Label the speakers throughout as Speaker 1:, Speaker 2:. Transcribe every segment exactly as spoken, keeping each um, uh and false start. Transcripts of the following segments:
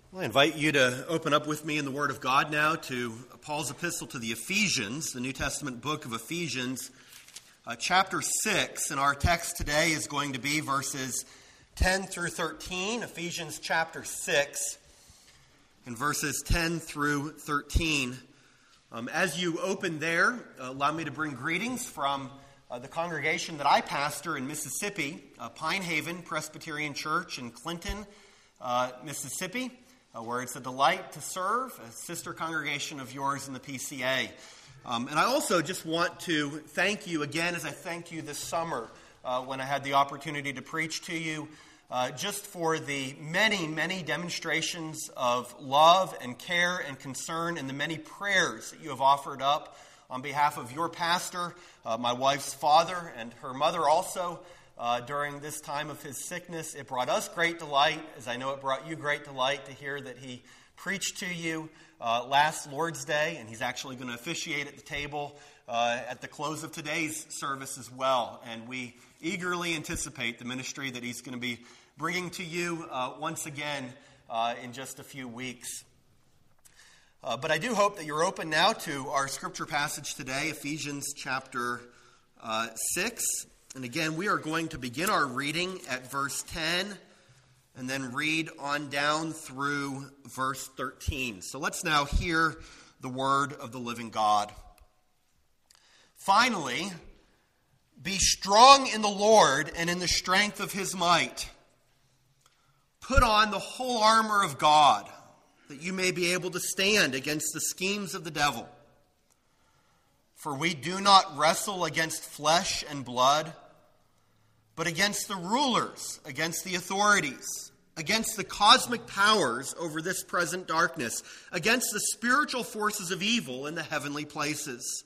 Speaker 1: Well, I invite you to open up with me in the Word of God now to Paul's epistle to the Ephesians, the New Testament book of Ephesians, uh, chapter six. And our text today is going to be verses ten through thirteen, Ephesians chapter six, and verses ten through thirteen. Um, as you open there, uh, allow me to bring greetings from uh, the congregation that I pastor in Mississippi, uh, Pine Haven Presbyterian Church in Clinton, uh, Mississippi. Uh, where it's a delight to serve, a sister congregation of yours in the P C A. Um, and I also just want to thank you again, as I thanked you this summer uh, when I had the opportunity to preach to you, uh, just for the many, many demonstrations of love and care and concern and the many prayers that you have offered up on behalf of your pastor, uh, my wife's father, and her mother also. Uh, during this time of his sickness. It brought us great delight, as I know it brought you great delight to hear that he preached to you uh, last Lord's Day, and he's actually going to officiate at the table uh, at the close of today's service as well. And we eagerly anticipate the ministry that he's going to be bringing to you uh, once again uh, in just a few weeks. Uh, but I do hope that you're open now to our scripture passage today, Ephesians chapter uh, six. And again, we are going to begin our reading at verse ten and then read on down through verse thirteen. So let's now hear the word of the living God. Finally, be strong in the Lord and in the strength of his might. Put on the whole armor of God, that you may be able to stand against the schemes of the devil. For we do not wrestle against flesh and blood, but against the rulers, against the authorities, against the cosmic powers over this present darkness, against the spiritual forces of evil in the heavenly places.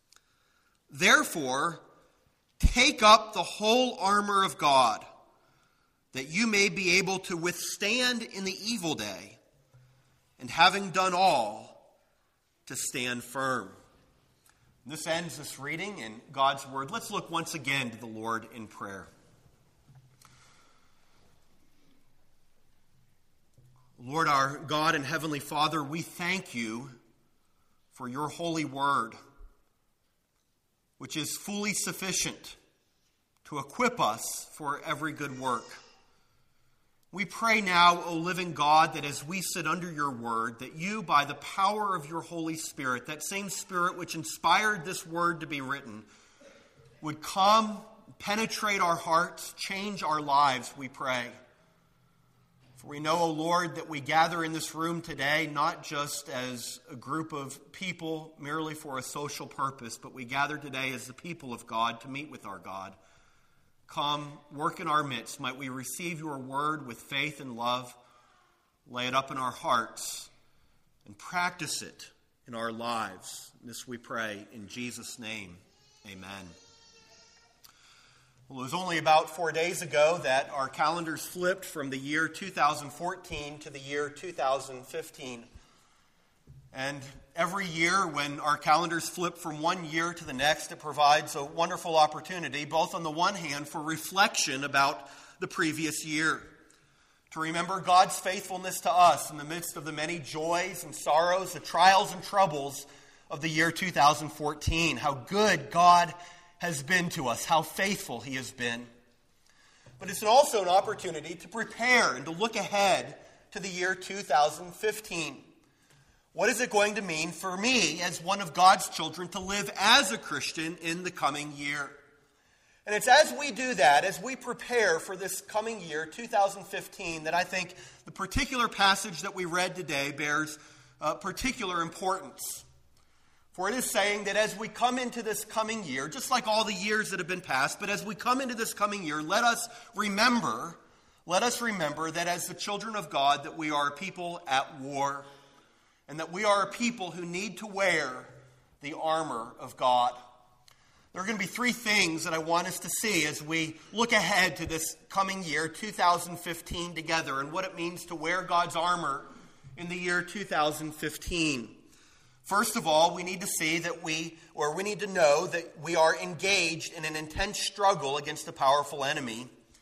Speaker 1: Therefore, take up the whole armor of God, that you may be able to withstand in the evil day, and having done all, to stand firm. This ends this reading in God's Word. Let's look once again to the Lord in prayer. Lord, our God and Heavenly Father, we thank you for your holy word, which is fully sufficient to equip us for every good work. We pray now, O living God, that as we sit under your word, that you, by the power of your Holy Spirit, that same Spirit which inspired this word to be written, would come, penetrate our hearts, change our lives, we pray. For we know, O Lord, that we gather in this room today not just as a group of people merely for a social purpose, but we gather today as the people of God to meet with our God. Come, work in our midst. Might we receive your word with faith and love, lay it up in our hearts, and practice it in our lives. This we pray in Jesus' name. Amen. Well, it was only about four days ago that our calendars flipped from the year two thousand fourteen to the year two thousand fifteen. And every year when our calendars flip from one year to the next, it provides a wonderful opportunity, both on the one hand for reflection about the previous year, to remember God's faithfulness to us in the midst of the many joys and sorrows, the trials and troubles of the year two thousand fourteen. How good God has been to us, how faithful he has been. But it's also an opportunity to prepare and to look ahead to the year two thousand fifteen. What is it going to mean for me as one of God's children to live as a Christian in the coming year? And it's as we do that, as we prepare for this coming year, two thousand fifteen, that I think the particular passage that we read today bears uh, particular importance. For it is saying that as we come into this coming year, just like all the years that have been passed, but as we come into this coming year, let us remember, let us remember that as the children of God, that we are a people at war, and that we are a people who need to wear the armor of God. There are going to be three things that I want us to see as we look ahead to this coming year, two thousand fifteen, together, and what it means to wear God's armor in the year two thousand fifteen. First of all, we need to see that we, or we need to know that we are engaged in an intense struggle against a powerful enemy.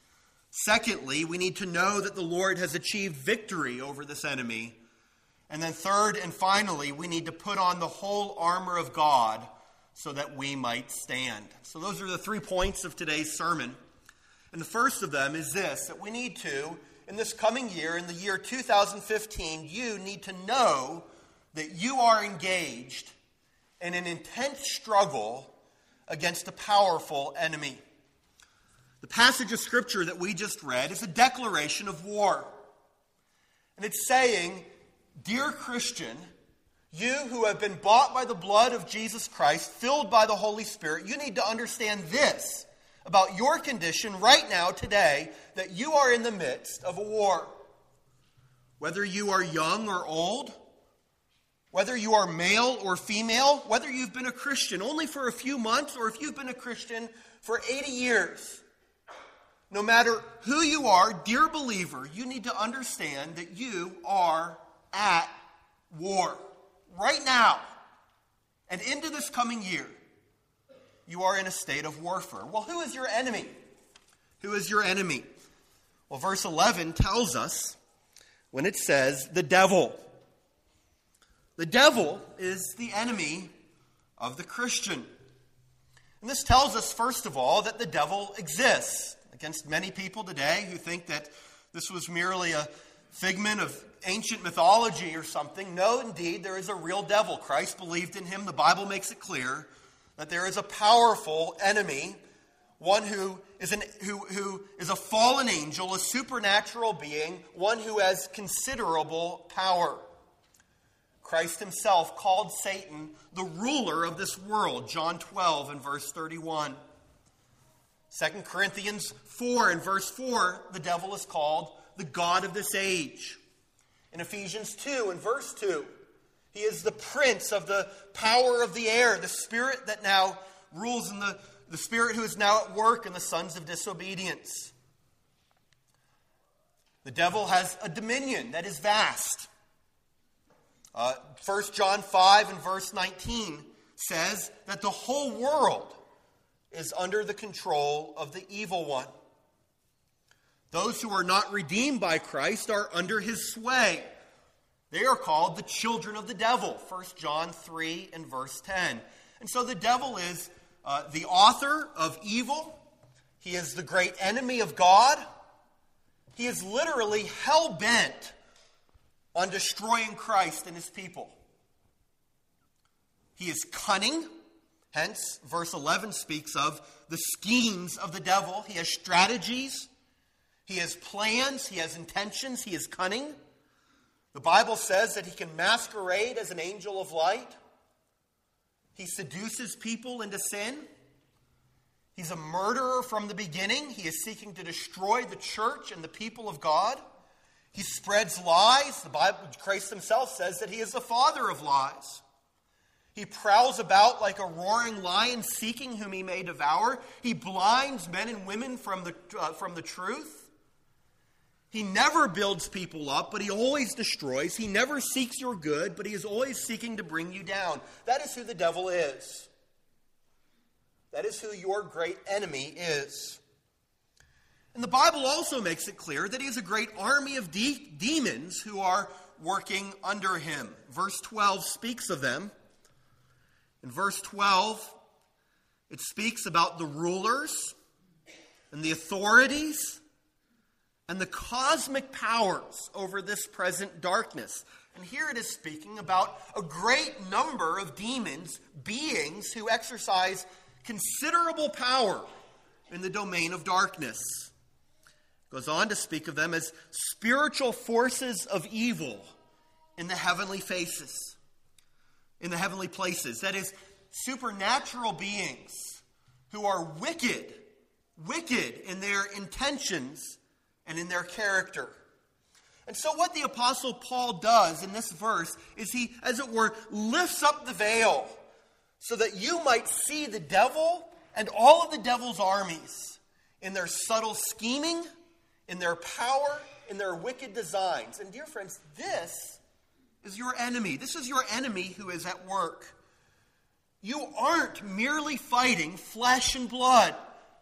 Speaker 1: Secondly, we need to know that the Lord has achieved victory over this enemy. And then third and finally, we need to put on the whole armor of God so that we might stand. So those are the three points of today's sermon. And the first of them is this, that we need to, in this coming year, in the year two thousand fifteen, you need to know that you are engaged in an intense struggle against a powerful enemy. The passage of Scripture that we just read is a declaration of war. And it's saying, dear Christian, you who have been bought by the blood of Jesus Christ, filled by the Holy Spirit, you need to understand this about your condition right now, today, that you are in the midst of a war. Whether you are young or old, whether you are male or female, whether you've been a Christian only for a few months or if you've been a Christian for eighty years, no matter who you are, dear believer, you need to understand that you are at war right now and into this coming year. You are in a state of warfare. Well, who is your enemy? Who is your enemy? Well, verse eleven tells us when it says the devil. The devil is the enemy of the Christian. And this tells us, first of all, that the devil exists. Against many people today who think that this was merely a figment of ancient mythology or something. No, indeed, there is a real devil. Christ believed in him. The Bible makes it clear that there is a powerful enemy, one who is an who who is a fallen angel, a supernatural being, one who has considerable power. Christ himself called Satan the ruler of this world, John twelve and verse thirty-one. Second Corinthians four and verse four, the devil is called the god of this age. In Ephesians two and verse two, he is the prince of the power of the air, the spirit that now rules in the, the spirit who is now at work in the sons of disobedience. The devil has a dominion that is vast. Uh, First John five and verse nineteen says that the whole world is under the control of the evil one. Those who are not redeemed by Christ are under his sway. They are called the children of the devil, First John three and verse ten. And so the devil is uh, the author of evil. He is the great enemy of God. He is literally hell-bent on destroying Christ and his people. He is cunning. Hence, verse eleven speaks of the schemes of the devil. He has strategies. He has plans. He has intentions. He is cunning. The Bible says that he can masquerade as an angel of light. He seduces people into sin. He's a murderer from the beginning. He is seeking to destroy the church and the people of God. He spreads lies. The Bible, Christ himself says that he is the father of lies. He prowls about like a roaring lion, seeking whom he may devour. He blinds men and women from the, uh, from the truth. He never builds people up, but he always destroys. He never seeks your good, but he is always seeking to bring you down. That is who the devil is. That is who your great enemy is. And the Bible also makes it clear that he has a great army of de- demons who are working under him. Verse twelve speaks of them. In verse twelve, it speaks about the rulers and the authorities and the cosmic powers over this present darkness. And here it is speaking about a great number of demons, beings who exercise considerable power in the domain of darkness. It goes on to speak of them as spiritual forces of evil in the heavenly faces, in the heavenly places. That is, supernatural beings who are wicked, wicked in their intentions and in their character. And so what the Apostle Paul does in this verse is he, as it were, lifts up the veil so that you might see the devil and all of the devil's armies in their subtle scheming, in their power, in their wicked designs. And dear friends, this is your enemy. This is your enemy who is at work. You aren't merely fighting flesh and blood.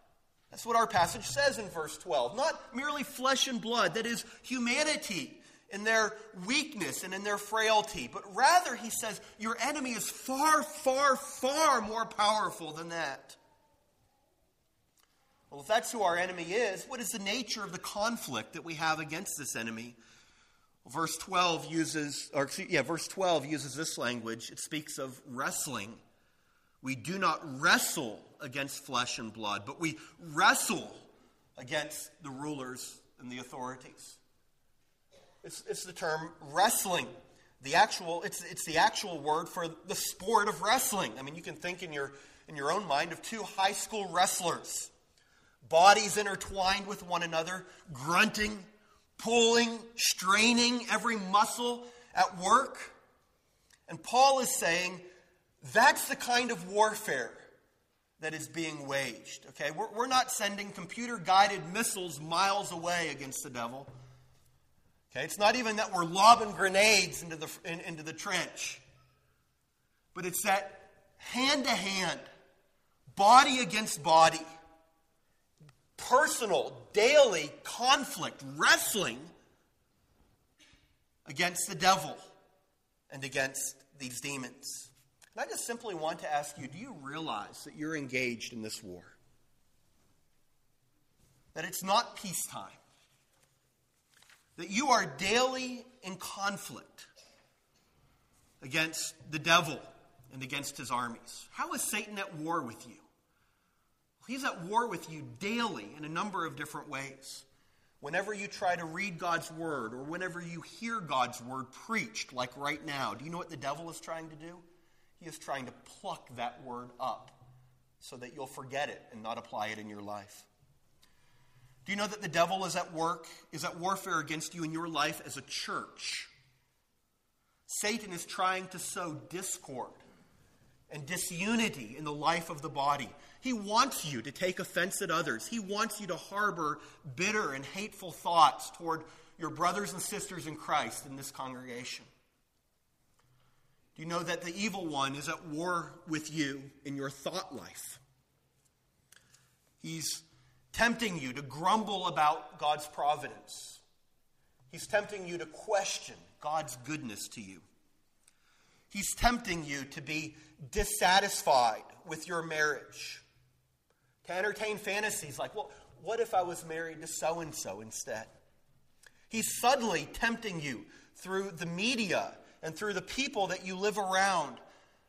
Speaker 1: That's what our passage says in verse twelve. Not merely flesh and blood, that is humanity in their weakness and in their frailty. But rather, he says, your enemy is far, far, far more powerful than that. Well, if that's who our enemy is, what is the nature of the conflict that we have against this enemy? Well, verse twelve uses, or excuse, yeah, verse twelve uses this language. It speaks of wrestling. We do not wrestle against flesh and blood, but we wrestle against the rulers and the authorities. It's, it's the term wrestling. The actual, it's, it's the actual word for the sport of wrestling. I mean, you can think in your, in your own mind of two high school wrestlers. Bodies intertwined with one another, grunting, pulling, straining every muscle at work. And Paul is saying that's the kind of warfare that is being waged. Okay, we're, we're not sending computer-guided missiles miles away against the devil. Okay, it's not even that we're lobbing grenades into the in, into the trench. But it's that hand-to-hand, body against body, personal, daily conflict, wrestling against the devil and against these demons. And I just simply want to ask you, do you realize that you're engaged in this war? That it's not peacetime. That you are daily in conflict against the devil and against his armies. How is Satan at war with you? He's at war with you daily in a number of different ways. Whenever you try to read God's word or whenever you hear God's word preached, like right now, do you know what the devil is trying to do? He is trying to pluck that word up so that you'll forget it and not apply it in your life. Do you know that the devil is at work, is at warfare against you in your life as a church? Satan is trying to sow discord and disunity in the life of the body. He wants you to take offense at others. He wants you to harbor bitter and hateful thoughts toward your brothers and sisters in Christ in this congregation. Do you know that the evil one is at war with you in your thought life? He's tempting you to grumble about God's providence. He's tempting you to question God's goodness to you. He's tempting you to be dissatisfied with your marriage. To entertain fantasies like, well, what if I was married to so-and-so instead? He's subtly tempting you through the media and through the people that you live around.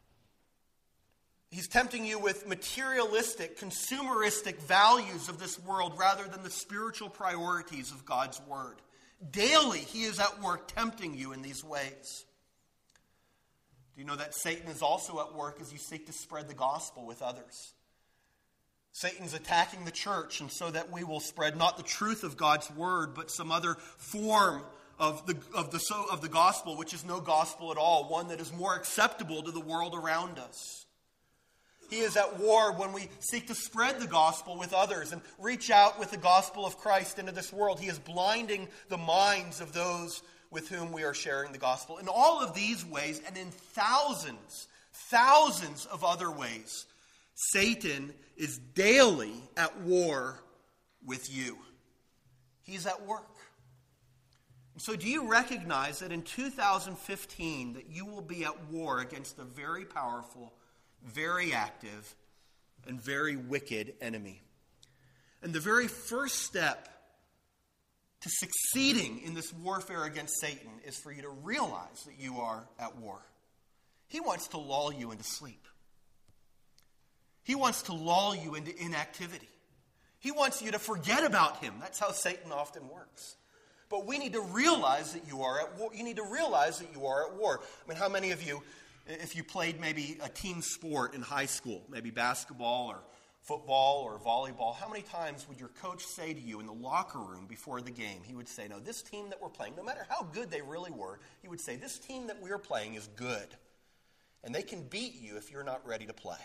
Speaker 1: He's tempting you with materialistic, consumeristic values of this world rather than the spiritual priorities of God's word. Daily, he is at work tempting you in these ways. Do you know that Satan is also at work as you seek to spread the gospel with others? Satan's attacking the church, and so that we will spread not the truth of God's word, but some other form of the of the so of the gospel, which is no gospel at all, one that is more acceptable to the world around us. He is at war when we seek to spread the gospel with others and reach out with the gospel of Christ into this world. He is blinding the minds of those with whom we are sharing the gospel. In all of these ways, and in thousands, thousands of other ways, Satan is daily at war with you. He's at work. So do you recognize that in two thousand fifteen that you will be at war against a very powerful, very active, and very wicked enemy? And the very first step to succeeding in this warfare against Satan is for you to realize that you are at war. He wants to lull you into sleep. He wants to lull you into inactivity. He wants you to forget about him. That's how Satan often works. But we need to realize that you are at war. You need to realize that you are at war. I mean, how many of you, if you played maybe a team sport in high school, maybe basketball or football or volleyball, how many times would your coach say to you in the locker room before the game, he would say, no, this team that we're playing, no matter how good they really were, he would say, this team that we're playing is good. And they can beat you if you're not ready to play.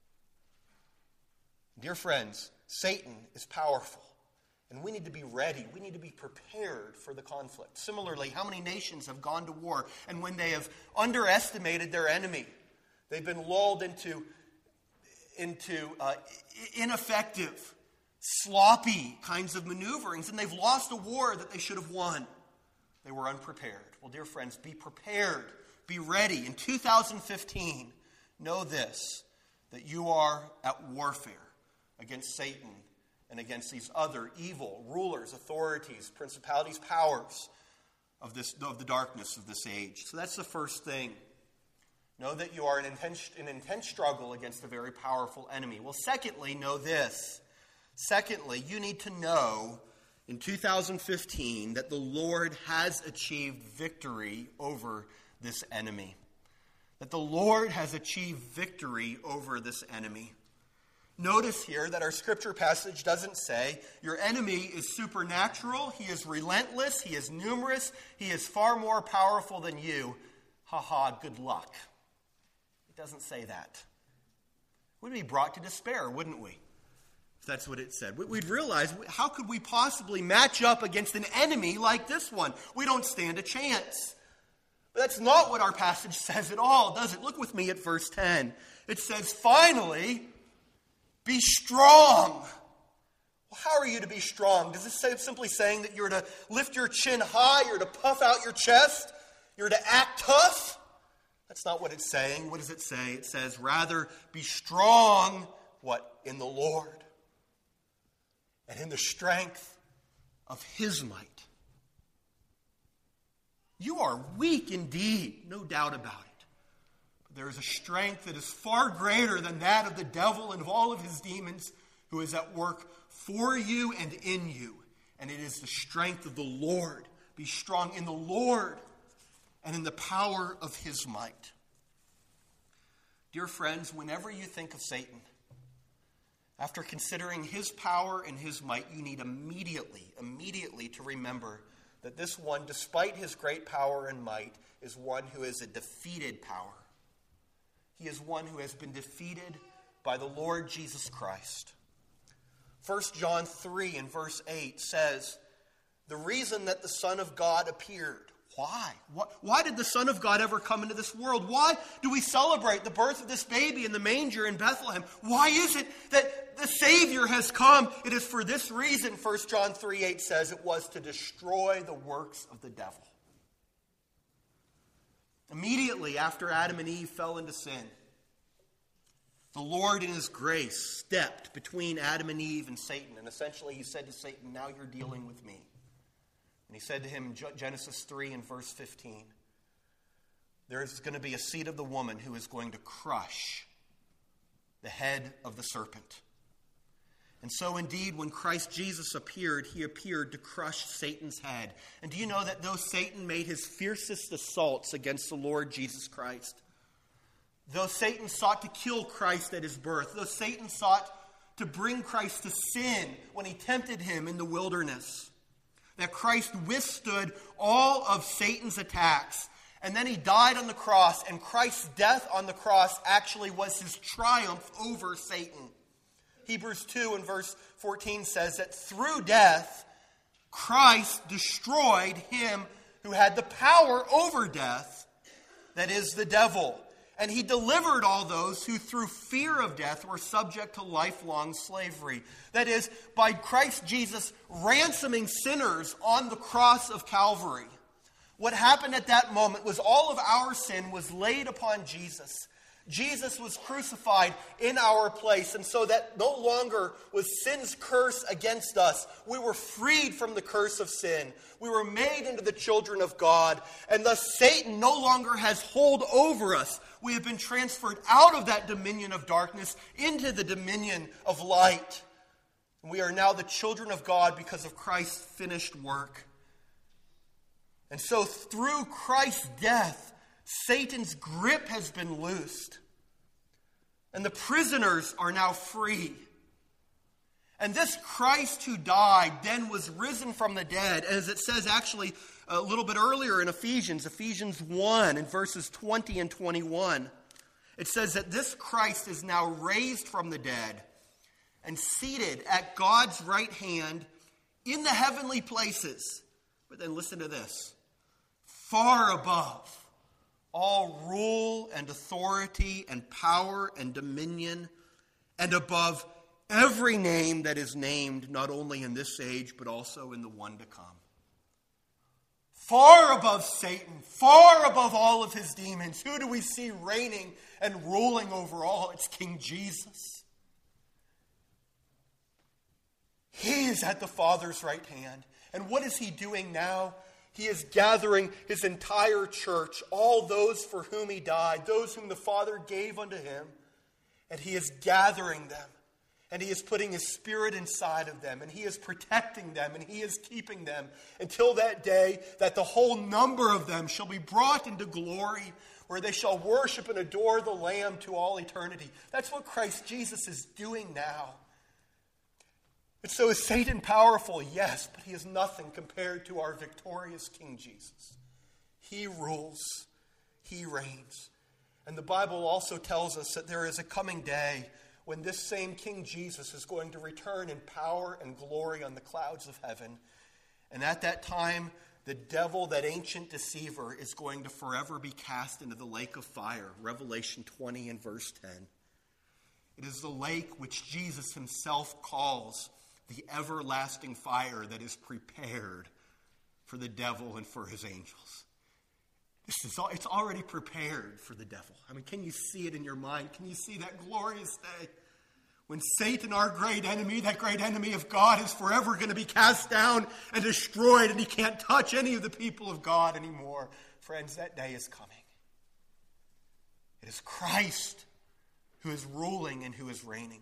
Speaker 1: Dear friends, Satan is powerful. And we need to be ready. We need to be prepared for the conflict. Similarly, how many nations have gone to war, and when they have underestimated their enemy, they've been lulled into, into uh, ineffective sloppy kinds of maneuverings, and they've lost a war that they should have won. They were unprepared. Well, dear friends, be prepared. Be ready. In two thousand fifteen, know this, that you are at warfare against Satan and against these other evil rulers, authorities, principalities, powers of this of the darkness of this age. So that's the first thing. Know that you are in intense, in intense struggle against a very powerful enemy. Well, secondly, know this. Secondly, you need to know in two thousand fifteen that the Lord has achieved victory over this enemy. That the Lord has achieved victory over this enemy. Notice here that our scripture passage doesn't say your enemy is supernatural, he is relentless, he is numerous, he is far more powerful than you. Ha ha, good luck. It doesn't say that. We'd be brought to despair, wouldn't we? If that's what it said. We'd realize, how could we possibly match up against an enemy like this one? We don't stand a chance. But that's not what our passage says at all, does it? Look with me at verse ten. It says, finally, be strong. Well, how are you to be strong? Does this say simply saying that you're to lift your chin high, you're to puff out your chest, you're to act tough? That's not what it's saying. What does it say? It says, rather, be strong, what? In the Lord. And in the strength of His might. You are weak indeed, no doubt about it. There is a strength that is far greater than that of the devil and of all of his demons who is at work for you and in you. And it is the strength of the Lord. Be strong in the Lord and in the power of His might. Dear friends, whenever you think of Satan, after considering his power and his might, you need immediately, immediately to remember that this one, despite his great power and might, is one who is a defeated power. He is one who has been defeated by the Lord Jesus Christ. First John three and verse eight says, the reason that the Son of God appeared. Why? Why did the Son of God ever come into this world? Why do we celebrate the birth of this baby in the manger in Bethlehem? Why is it that the Savior has come? It is for this reason, First John three eight says, it was to destroy the works of the devil. Immediately after Adam and Eve fell into sin, the Lord in His grace stepped between Adam and Eve and Satan. And essentially He said to Satan, now you're dealing with me. And He said to him in Genesis three and verse fifteen, there is going to be a seed of the woman who is going to crush the head of the serpent. And so indeed, when Christ Jesus appeared, He appeared to crush Satan's head. And do you know that though Satan made his fiercest assaults against the Lord Jesus Christ, though Satan sought to kill Christ at His birth, though Satan sought to bring Christ to sin when he tempted Him in the wilderness, that Christ withstood all of Satan's attacks. And then He died on the cross, and Christ's death on the cross actually was His triumph over Satan. Hebrews two and verse fourteen says that through death, Christ destroyed him who had the power over death, that is, the devil. And He delivered all those who through fear of death were subject to lifelong slavery. That is, by Christ Jesus ransoming sinners on the cross of Calvary. What happened at that moment was all of our sin was laid upon Jesus. Jesus was crucified in our place, and so that no longer was sin's curse against us. We were freed from the curse of sin. We were made into the children of God, and thus Satan no longer has hold over us. We have been transferred out of that dominion of darkness into the dominion of light. And we are now the children of God because of Christ's finished work. And so through Christ's death, Satan's grip has been loosed. And the prisoners are now free. And this Christ who died then was risen from the dead, as it says actually a little bit earlier in Ephesians, Ephesians one in verses twenty and twenty-one. It says that this Christ is now raised from the dead and seated at God's right hand in the heavenly places. But then listen to this. Far above all rule and authority and power and dominion, and above every name that is named, not only in this age, but also in the one to come. Far above Satan, far above all of his demons, who do we see reigning and ruling over all? It's King Jesus. He is at the Father's right hand. And what is he doing now? He is gathering his entire church, all those for whom he died, those whom the Father gave unto him. And he is gathering them. And he is putting his Spirit inside of them. And he is protecting them. And he is keeping them until that day that the whole number of them shall be brought into glory, where they shall worship and adore the Lamb to all eternity. That's what Christ Jesus is doing now. And so is Satan powerful? Yes, but he is nothing compared to our victorious King Jesus. He rules. He reigns. And the Bible also tells us that there is a coming day when this same King Jesus is going to return in power and glory on the clouds of heaven. And at that time, the devil, that ancient deceiver, is going to forever be cast into the lake of fire. Revelation twenty and verse ten. It is the lake which Jesus himself calls the everlasting fire that is prepared for the devil and for his angels. This is all, it's already prepared for the devil. I mean, can you see it in your mind? Can you see that glorious day when Satan, our great enemy, that great enemy of God, is forever going to be cast down and destroyed, and he can't touch any of the people of God anymore? Friends, that day is coming. It is Christ who is ruling and who is reigning.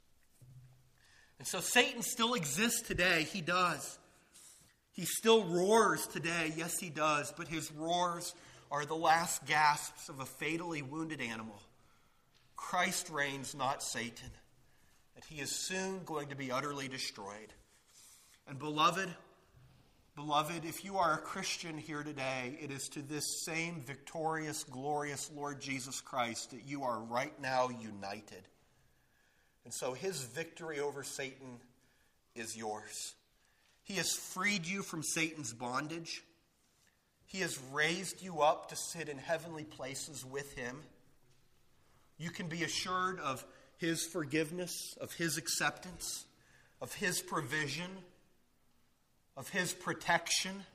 Speaker 1: And so Satan still exists today. He does. He still roars today. Yes, he does. But his roars are the last gasps of a fatally wounded animal. Christ reigns, not Satan. That he is soon going to be utterly destroyed. And beloved, beloved, if you are a Christian here today, it is to this same victorious, glorious Lord Jesus Christ that you are right now united. And so his victory over Satan is yours. He has freed you from Satan's bondage. He has raised you up to sit in heavenly places with him. You can be assured of his forgiveness, of his acceptance, of his provision, of his protection.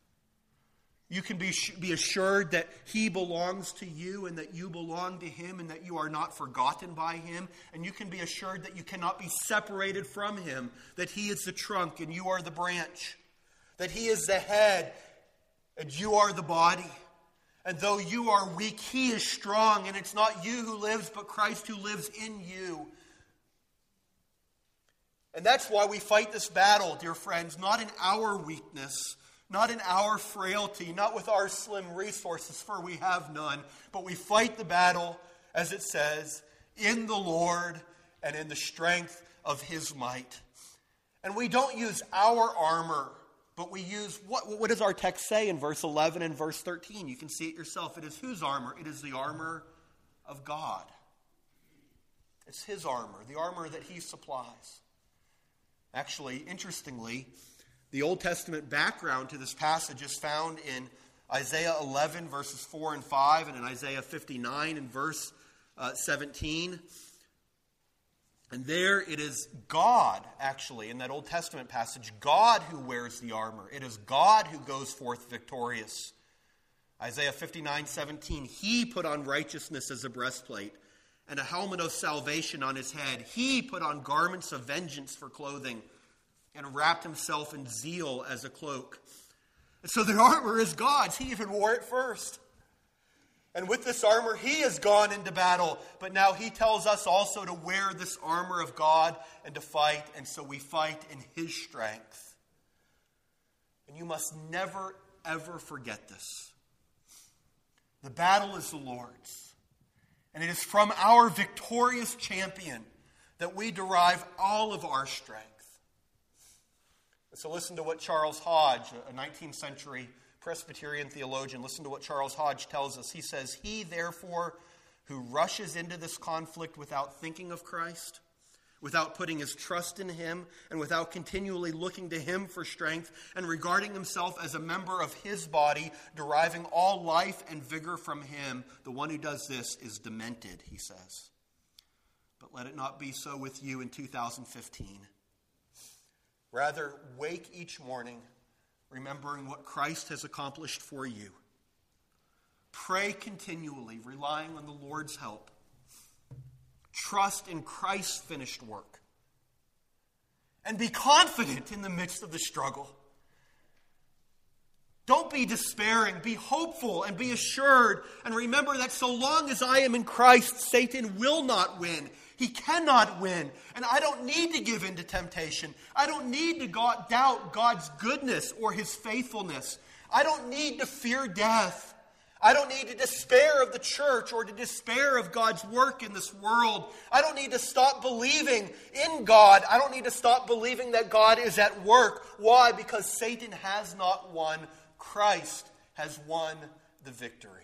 Speaker 1: You can be, be assured that he belongs to you and that you belong to him and that you are not forgotten by him. And you can be assured that you cannot be separated from him, that he is the trunk and you are the branch, that he is the head and you are the body. And though you are weak, he is strong, and it's not you who lives, but Christ who lives in you. And that's why we fight this battle, dear friends, not in our weakness, not in our frailty, not with our slim resources, for we have none, but we fight the battle, as it says, in the Lord and in the strength of his might. And we don't use our armor, but we use, what, what does our text say in verse eleven and verse thirteen? You can see it yourself. It is whose armor? It is the armor of God. It's his armor, the armor that he supplies. Actually, interestingly, the Old Testament background to this passage is found in Isaiah eleven, verses four and five, and in Isaiah fifty-nine and verse uh, seventeen. And there it is God, actually, in that Old Testament passage, God who wears the armor. It is God who goes forth victorious. Isaiah fifty-nine, seventeen, he put on righteousness as a breastplate and a helmet of salvation on his head. He put on garments of vengeance for clothing and wrapped himself in zeal as a cloak. And so the armor is God's. He even wore it first. And with this armor, he has gone into battle. But now he tells us also to wear this armor of God and to fight. And so we fight in his strength. And you must never, ever forget this. The battle is the Lord's. And it is from our victorious champion that we derive all of our strength. So listen to what Charles Hodge, a nineteenth century Presbyterian theologian, listen to what Charles Hodge tells us. He says, he, therefore, who rushes into this conflict without thinking of Christ, without putting his trust in him, and without continually looking to him for strength, and regarding himself as a member of his body, deriving all life and vigor from him, the one who does this is demented, he says. but let it not be so with you in two thousand fifteen. Rather, wake each morning remembering what Christ has accomplished for you. Pray continually, relying on the Lord's help. Trust in Christ's finished work. And be confident in the midst of the struggle. Don't be despairing. Be hopeful and be assured. And remember that so long as I am in Christ, Satan will not win. He cannot win. And I don't need to give in to temptation. I don't need to God, doubt God's goodness or his faithfulness. I don't need to fear death. I don't need to despair of the church or to despair of God's work in this world. I don't need to stop believing in God. I don't need to stop believing that God is at work. Why? Because Satan has not won. Christ has won the victory.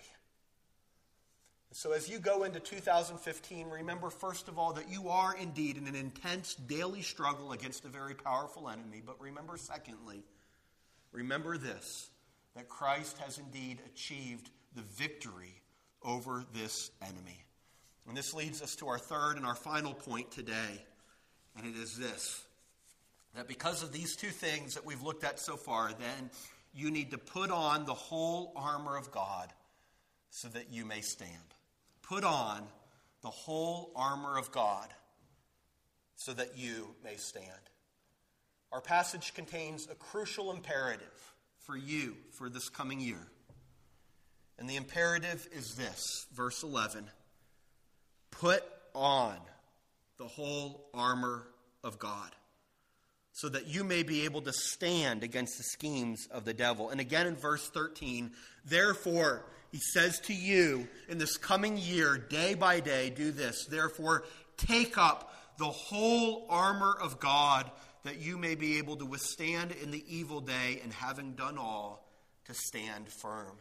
Speaker 1: So as you go into two thousand fifteen, remember first of all that you are indeed in an intense daily struggle against a very powerful enemy. But remember secondly, remember this, that Christ has indeed achieved the victory over this enemy. And this leads us to our third and our final point today. And it is this, that because of these two things that we've looked at so far, then you need to put on the whole armor of God so that you may stand. Put on the whole armor of God so that you may stand. Our passage contains a crucial imperative for you for this coming year. And the imperative is this, verse eleven. Put on the whole armor of God so that you may be able to stand against the schemes of the devil. And again in verse thirteen, therefore, he says to you in this coming year, day by day, do this. Therefore, take up the whole armor of God that you may be able to withstand in the evil day, and having done all, to stand firm.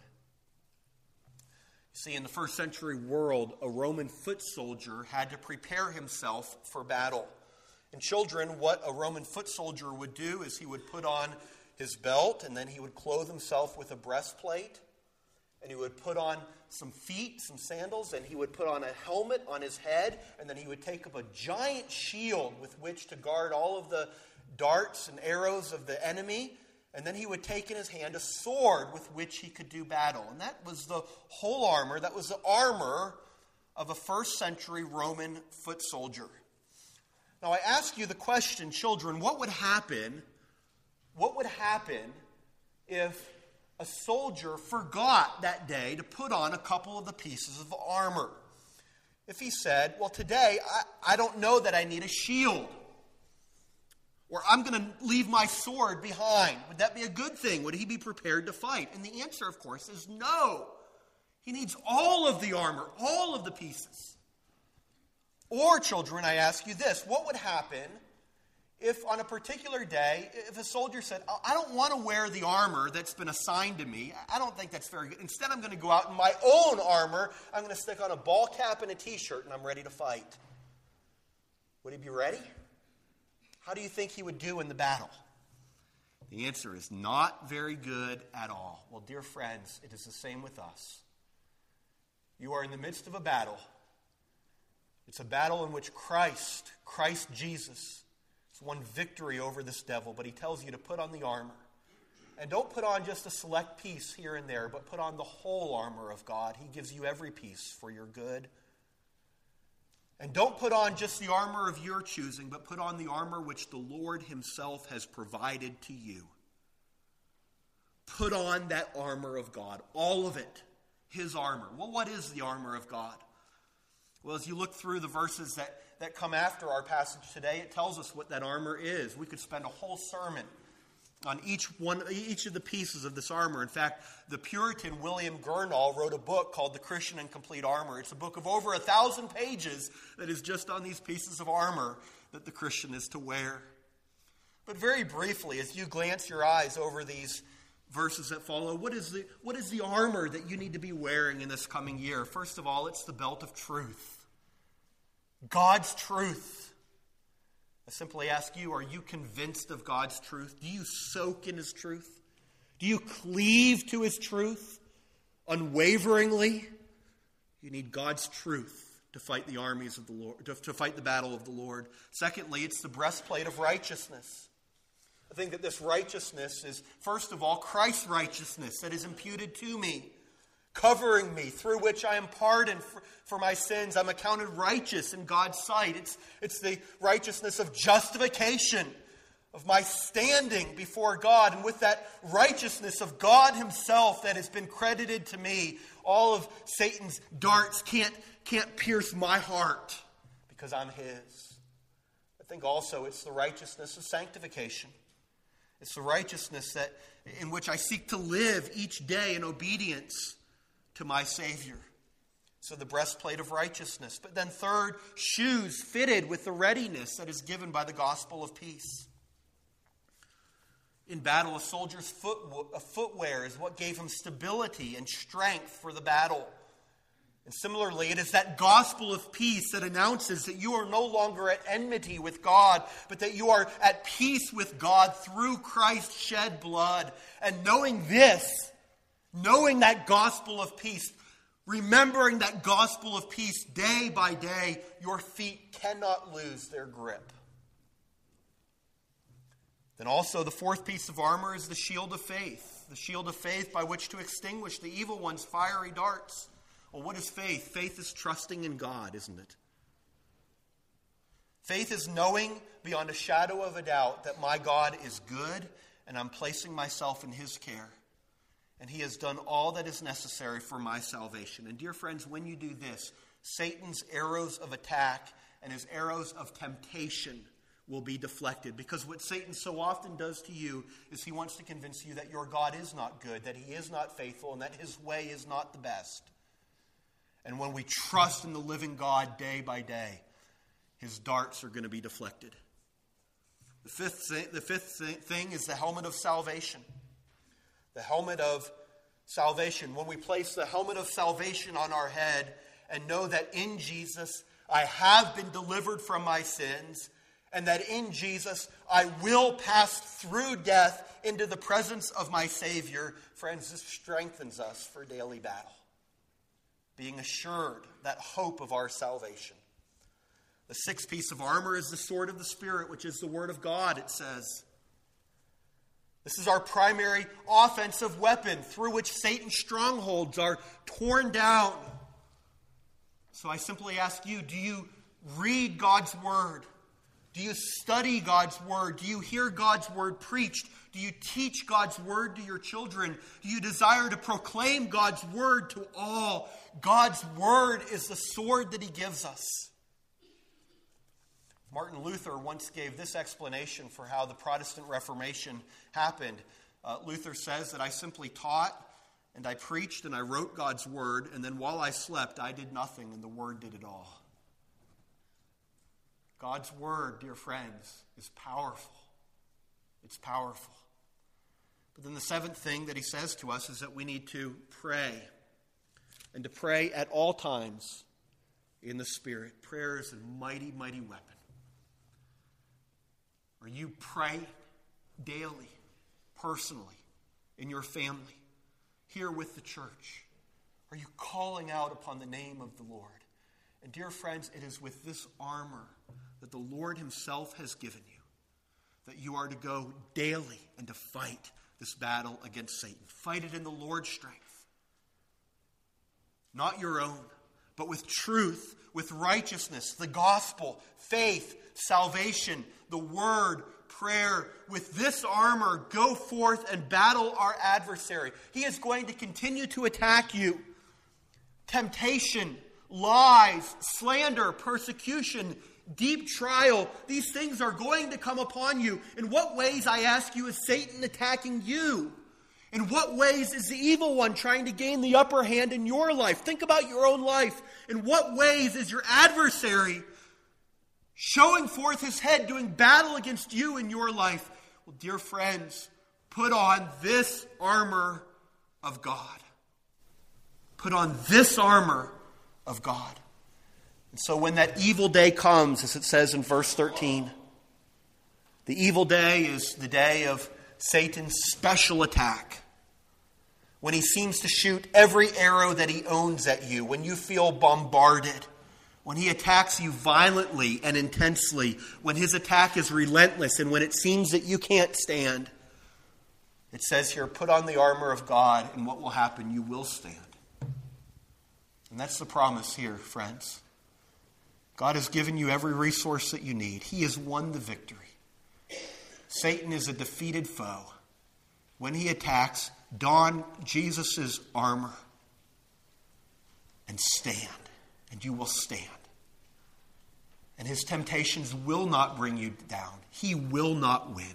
Speaker 1: See, in the first century world, a Roman foot soldier had to prepare himself for battle. And children, what a Roman foot soldier would do is he would put on his belt, and then he would clothe himself with a breastplate, and he would put on some feet, some sandals, and he would put on a helmet on his head, and then he would take up a giant shield with which to guard all of the darts and arrows of the enemy. And then he would take in his hand a sword with which he could do battle. And that was the whole armor. That was the armor of a first century Roman foot soldier. Now I ask you the question, children, what would happen, what would happen if a soldier forgot that day to put on a couple of the pieces of armor? If he said, well, today I, I don't know that I need a shield. Or I'm going to leave my sword behind. Would that be a good thing? Would he be prepared to fight? And the answer, of course, is no. He needs all of the armor, all of the pieces. Or, children, I ask you this. What would happen if on a particular day, if a soldier said, I don't want to wear the armor that's been assigned to me. I don't think that's very good. Instead, I'm going to go out in my own armor. I'm going to stick on a ball cap and a t-shirt, and I'm ready to fight. Would he be ready? How do you think he would do in the battle? The answer is not very good at all. Well, dear friends, it is the same with us. You are in the midst of a battle. It's a battle in which Christ, Christ Jesus, has won victory over this devil, but he tells you to put on the armor. And don't put on just a select piece here and there, but put on the whole armor of God. He gives you every piece for your good. And don't put on just the armor of your choosing, but put on the armor which the Lord himself has provided to you. Put on that armor of God, all of it, his armor. Well, what is the armor of God? Well, as you look through the verses that, that come after our passage today, it tells us what that armor is. We could spend a whole sermon on each one, each of the pieces of this armor. In fact, the Puritan William Gurnall wrote a book called The Christian and Complete Armor. It's a book of over a thousand pages that is just on these pieces of armor that the Christian is to wear. But very briefly, as you glance your eyes over these verses that follow, what is the, what is the armor that you need to be wearing in this coming year? First of all, it's the belt of truth. God's truth. I simply ask you, are you convinced of God's truth? Do you soak in his truth? Do you cleave to his truth unwaveringly? You need God's truth. to fight the armies of the Lord, to, to fight the battle of the Lord. Secondly, it's the breastplate of righteousness. I think that this righteousness is, first of all, Christ's righteousness that is imputed to me, covering me, through which I am pardoned for, for my sins. I'm accounted righteous in God's sight. It's, it's the righteousness of justification, of my standing before God. And with that righteousness of God himself that has been credited to me, all of Satan's darts can't, can't pierce my heart because I'm his. I think also it's the righteousness of sanctification. It's the righteousness that in which I seek to live each day in obedience to my Savior. So the breastplate of righteousness. But then third, shoes fitted with the readiness that is given by the gospel of peace. In battle, a soldier's foot, a footwear is what gave him stability and strength for the battle. And similarly, it is that gospel of peace that announces that you are no longer at enmity with God, but that you are at peace with God through Christ's shed blood. And knowing this, knowing that gospel of peace, remembering that gospel of peace day by day, your feet cannot lose their grip. Then also the fourth piece of armor is the shield of faith. The shield of faith by which to extinguish the evil one's fiery darts. Well, what is faith? Faith is trusting in God, isn't it? Faith is knowing beyond a shadow of a doubt that my God is good and I'm placing myself in his care. And he has done all that is necessary for my salvation. And dear friends, when you do this, Satan's arrows of attack and his arrows of temptation will be deflected. Because what Satan so often does to you is he wants to convince you that your God is not good, that he is not faithful, and that his way is not the best. And when we trust in the living God day by day, his darts are going to be deflected. The fifth thing, the fifth thing is the helmet of salvation. The helmet of salvation. When we place the helmet of salvation on our head and know that in Jesus I have been delivered from my sins, and that in Jesus I will pass through death into the presence of my Savior, friends, this strengthens us for daily battle, being assured that hope of our salvation. The sixth piece of armor is the sword of the Spirit, which is the Word of God, it says. This is our primary offensive weapon through which Satan's strongholds are torn down. So I simply ask you, do you read God's Word? Do you study God's Word? Do you hear God's Word preached? Do you teach God's Word to your children? Do you desire to proclaim God's Word to all? God's Word is the sword that he gives us. Martin Luther once gave this explanation for how the Protestant Reformation happened. Uh, Luther says that I simply taught and I preached and I wrote God's Word, and then while I slept, I did nothing and the Word did it all. God's Word, dear friends, is powerful. It's powerful. But then the seventh thing that he says to us is that we need to pray. And to pray at all times in the Spirit. Prayer is a mighty, mighty weapon. Are you praying daily, personally, in your family, here with the church? Are you calling out upon the name of the Lord? And dear friends, it is with this armor that the Lord himself has given you that you are to go daily and to fight this battle against Satan. Fight it in the Lord's strength. Not your own, but with truth, with righteousness, the gospel, faith, salvation, the word, prayer. With this armor, go forth and battle our adversary. He is going to continue to attack you. Temptation, lies, slander, persecution, deep trial, these things are going to come upon you. In what ways, I ask you, is Satan attacking you? In what ways is the evil one trying to gain the upper hand in your life? Think about your own life. In what ways is your adversary showing forth his head, doing battle against you in your life? Well, dear friends, put on this armor of God. Put on this armor of God. And so when that evil day comes, as it says in verse thirteen, the evil day is the day of Satan's special attack. When he seems to shoot every arrow that he owns at you, when you feel bombarded, when he attacks you violently and intensely, when his attack is relentless and when it seems that you can't stand, it says here, put on the armor of God, and what will happen? You will stand. And that's the promise here, friends. God has given you every resource that you need. He has won the victory. Satan is a defeated foe. When he attacks, don Jesus' armor and stand, and you will stand. And his temptations will not bring you down. He will not win.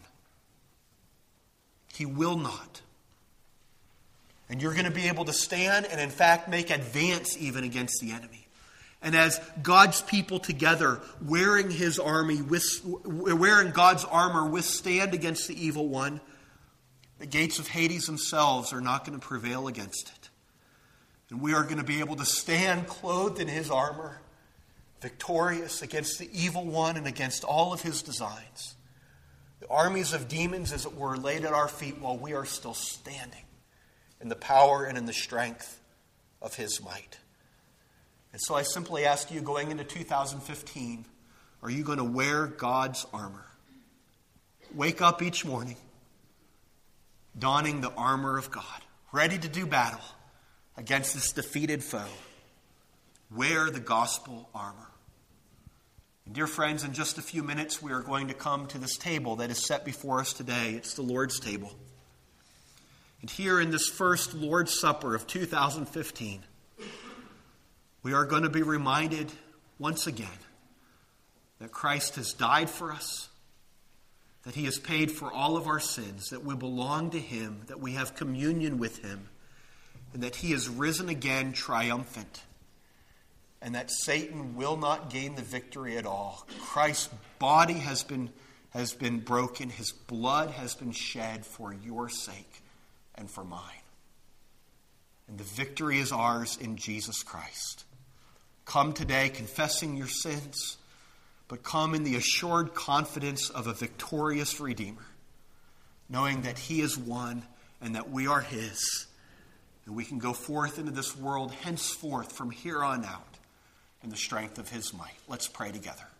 Speaker 1: He will not. And you're going to be able to stand and, in fact, make advance even against the enemy. And as God's people together, wearing his army, wearing God's armor, withstand against the evil one, the gates of Hades themselves are not going to prevail against it. And we are going to be able to stand clothed in his armor, victorious against the evil one and against all of his designs. The armies of demons, as it were, laid at our feet while we are still standing in the power and in the strength of his might. And so I simply ask you, going into two thousand fifteen, are you going to wear God's armor? Wake up each morning, donning the armor of God, ready to do battle against this defeated foe. Wear the gospel armor. And dear friends, in just a few minutes we are going to come to this table that is set before us today. It's the Lord's table. And here in this first Lord's Supper of two thousand fifteen, we are going to be reminded once again that Christ has died for us, that he has paid for all of our sins, that we belong to him, that we have communion with him, and that he is risen again triumphant, and that Satan will not gain the victory at all. Christ's body has been, has been broken. His blood has been shed for your sake and for mine. And the victory is ours in Jesus Christ. Come today confessing your sins, but come in the assured confidence of a victorious Redeemer, knowing that he is won and that we are his. And we can go forth into this world henceforth from here on out in the strength of his might. Let's pray together.